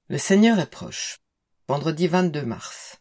Le Seigneur est proche. Vendredi 22 mars.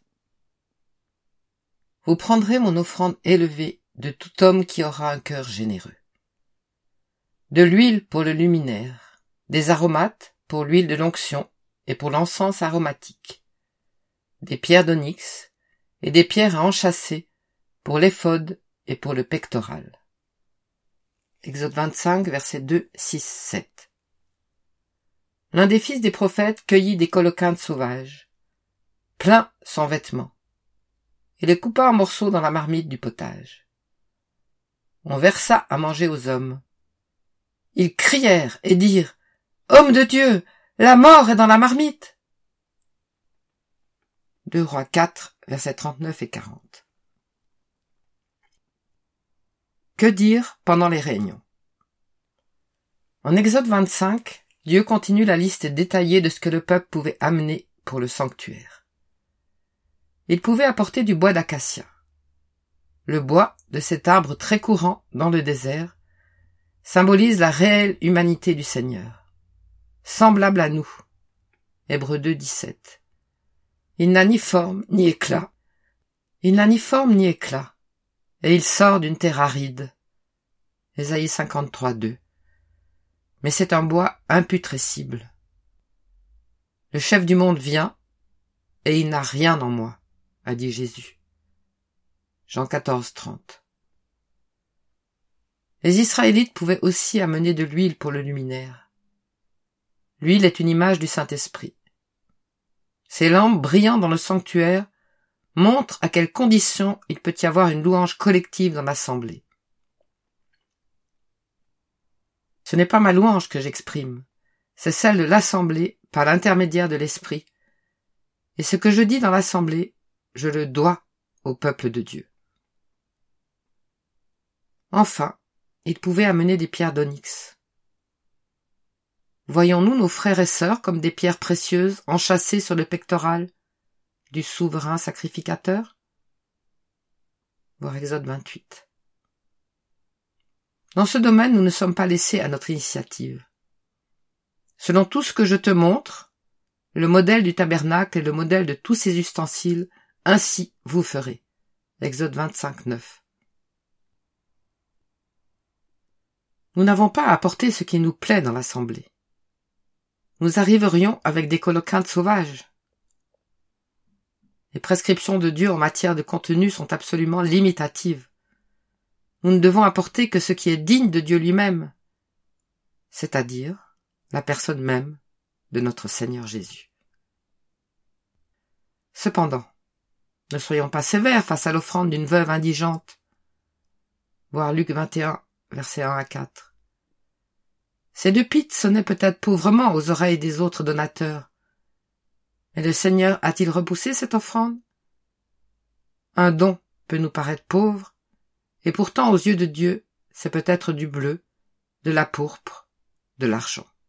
Vous prendrez mon offrande élevée de tout homme qui aura un cœur généreux. De l'huile pour le luminaire, des aromates pour l'huile de l'onction et pour l'encens aromatique, des pierres d'onyx et des pierres à enchâsser pour l'éphod et pour le pectoral. Exode 25, versets 2, 6, 7. L'un des fils des prophètes cueillit des coloquintes sauvages, plein son vêtement, et les coupa en morceaux dans la marmite du potage. On versa à manger aux hommes. Ils crièrent et dirent « Homme de Dieu, la mort est dans la marmite !» 2 Rois 4, versets 39 et 40. Que dire pendant les réunions? En Exode 25, Dieu continue la liste détaillée de ce que le peuple pouvait amener pour le sanctuaire. Il pouvait apporter du bois d'acacia. Le bois de cet arbre très courant dans le désert symbolise la réelle humanité du Seigneur, semblable à nous. Hébreux 2, 17. Il n'a ni forme ni éclat. Il n'a ni forme ni éclat, et il sort d'une terre aride. Ésaïe 53, 2. Mais c'est un bois imputrescible. Le chef du monde vient, et il n'a rien en moi, a dit Jésus. Jean 14, 30. Les Israélites pouvaient aussi amener de l'huile pour le luminaire. L'huile est une image du Saint-Esprit. Ces lampes brillant dans le sanctuaire montrent à quelles conditions il peut y avoir une louange collective dans l'assemblée. Ce n'est pas ma louange que j'exprime, c'est celle de l'assemblée par l'intermédiaire de l'Esprit. Et ce que je dis dans l'assemblée, je le dois au peuple de Dieu. Enfin, ils pouvaient amener des pierres d'onyx. Voyons-nous nos frères et sœurs comme des pierres précieuses enchâssées sur le pectoral du souverain sacrificateur? Voir Exode 28. Dans ce domaine, nous ne sommes pas laissés à notre initiative. Selon tout ce que je te montre, le modèle du tabernacle et le modèle de tous ses ustensiles, ainsi vous ferez. Exode 25, 9. Nous n'avons pas à apporter ce qui nous plaît dans l'assemblée. Nous arriverions avec des coloquintes sauvages. Les prescriptions de Dieu en matière de contenu sont absolument limitatives. Nous ne devons apporter que ce qui est digne de Dieu lui-même, c'est-à-dire la personne même de notre Seigneur Jésus. Cependant, ne soyons pas sévères face à l'offrande d'une veuve indigente. Voir Luc 21, versets 1 à 4. Ces 2 pites sonnaient peut-être pauvrement aux oreilles des autres donateurs. Mais le Seigneur a-t-il repoussé cette offrande? Un don peut nous paraître pauvre, et pourtant aux yeux de Dieu, c'est peut-être du bleu, de la pourpre, de l'argent.